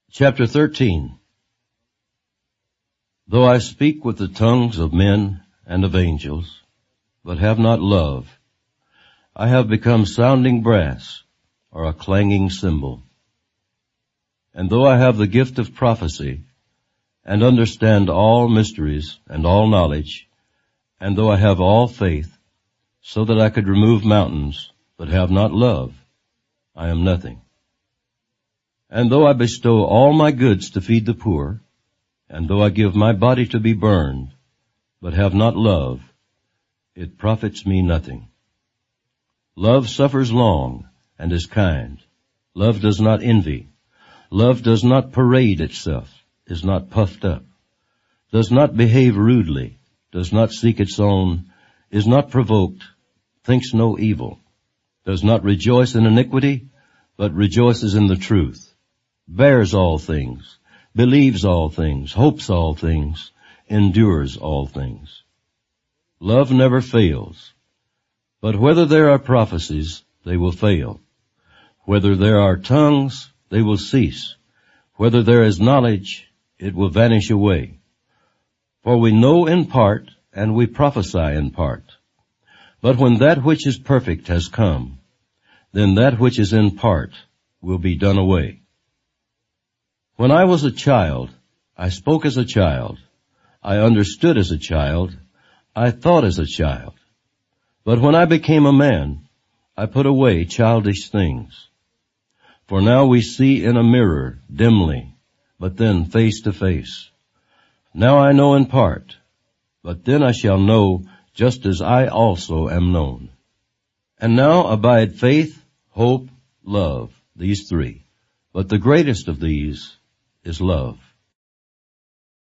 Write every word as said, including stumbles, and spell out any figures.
Chapter thirteen. Though I speak with the tongues of men and of angels, but have not love, I have become sounding brass or a clanging cymbal. And though I have the gift of prophecy, and understand all mysteries and all knowledge, and though I have all faith, so that I could remove mountains, but have not love, I am nothing. And though I bestow all my goods to feed the poor, and though I give my body to be burned, but have not love, it profits me nothing. Love suffers long and is kind. Love does not envy. Love does not parade itself, is not puffed up, does not behave rudely, does not seek its own, is not provoked, thinks no evil, does not rejoice in iniquity, but rejoices in the truth, bears all things, believes all things, hopes all things, endures all things. Love never fails. But whether there are prophecies, they will fail. Whether there are tongues, they will cease. Whether there is knowledge, it will vanish away. For we know in part, and we prophesy in part. But when that which is perfect has come, then that which is in part will be done away. When I was a child, I spoke as a child, I understood as a child, I thought as a child. But when I became a man, I put away childish things. For now we see in a mirror dimly, but then face to face. Now I know in part, but then I shall know just as I also am known. And now abide faith, hope, love, these three. But the greatest of these is love.